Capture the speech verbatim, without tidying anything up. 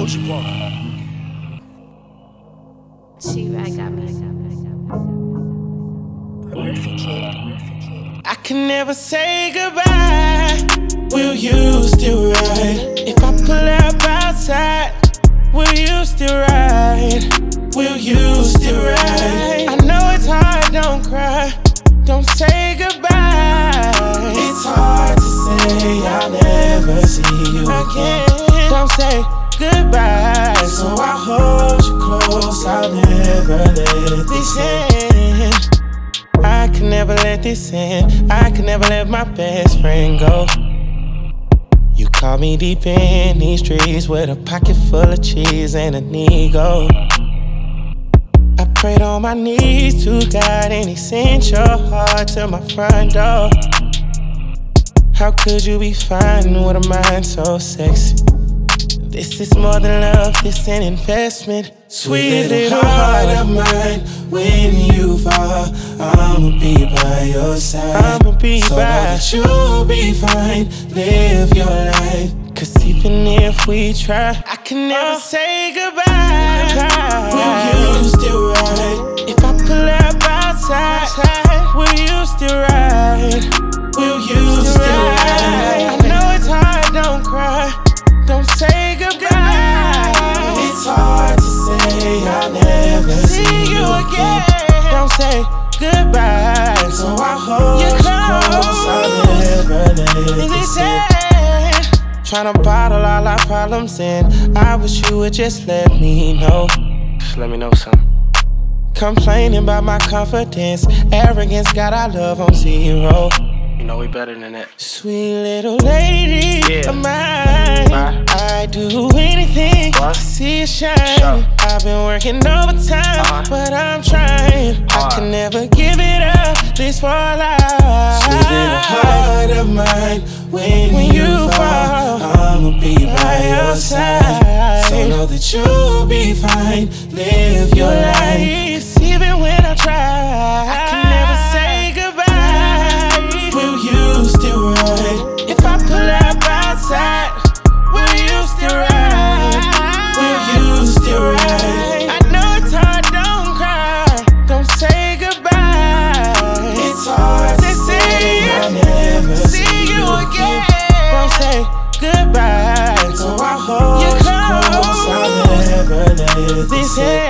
Culture Walk. She-Rag got me. Murphy Kid. I can never say goodbye. Will you still ride? If I pull up outside, will you still ride? Will you still ride? I know it's hard, don't cry. Don't say goodbye. It's hard to say I'll never see you again. Don't say goodbye. So I hold you close, I'll never let this end. I can never let this end. I can never let my best friend go. You caught me deep in these streets with a pocket full of cheese and an ego. I prayed on my knees to God and He sent your heart to my front door. How could you be fine with a mind so sexy? This is more than love, this an investment. Sweet little heart of mine, when you fall, I'ma be by your side. I'ma be so by that you'll be fine, live your life. Cause even if we try, I can never oh. say goodbye. Will you still ride? If I pull up outside, will you still ride? Will you still, still ride? I know it's hard, don't cry. Don't say goodbye. It's hard to say I'll never see, see you again. Don't say goodbye. So I hold you close, I'll never let this end. Tryna bottle all our problems in. I wish you would just let me know. Just let me know something. Complaining about my confidence, arrogance got our love on zero. You know we better than that. Sweet little lady yeah. of mine, Bye. I'd do anything what? to see you shine. Sure. I've been working overtime, uh-huh. but I'm trying. Hard. I can never give it up, this for life. Sweet little heart of mine, when, when you, you fall, I'ma be by your side. So know that you'll be fine, live your life. Cause even when I try, I can never say goodbye. Will you still ride? If I pull up outside, will you still ride? Will you still ride? I know it's hard, don't cry. Don't say goodbye. It's hard to say I'll never see you again. Don't say goodbye. So I hold you close, I'll never let this end.